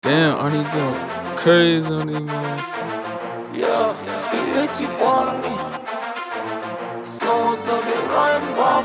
Damn, Arnie go crazy on these motherfuckers. Я и эти парни снова забираем баб.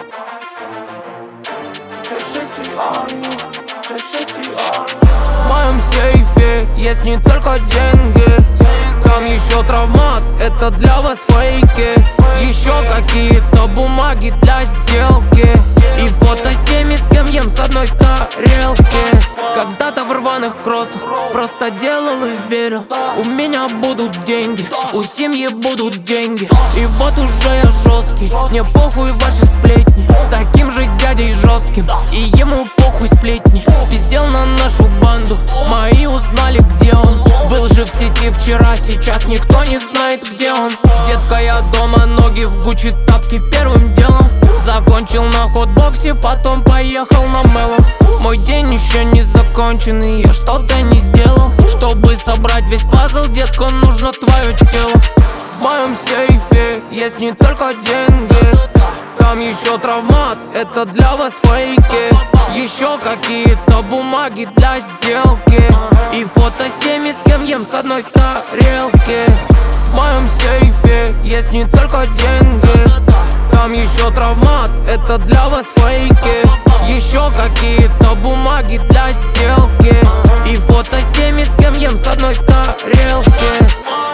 J6 и армия, J6 и армия. В моем сейфе есть не только деньги, там еще травмат, это для вас фейки. Еще какие-то бумаги для сделки и фото с теми, с кем ем с одной тарелки. Когда-то в рваных кроссах просто делал и верил, у меня будут деньги, у семьи будут деньги. И вот уже я жесткий, мне похуй ваши сплетни, с таким же дядей жестким, и ему похуй сплетни. Пиздел на нашу банду, мои узнали, где он. Был же в сети вчера, сейчас никто не знает, где он. Детка, я дома, ноги в Гуччи, тапки первым делом. Закончил на хотбоксе, потом поехал на Мэллоу. Мой день еще не законченный, я что-то не сделал. Чтобы собрать весь пазл, детка, нужно твое тело. В моем сейфе есть не только деньги, там еще травмат, это для вас фейки. Еще какие-то бумаги для сделки и фото с теми, с кем ем с одной тарелки. В моем сейфе есть не только деньги, там еще травмат, это для вас фейки. Еще какие-то бумаги для сделки и фото с теми, с кем ем с одной тарелки.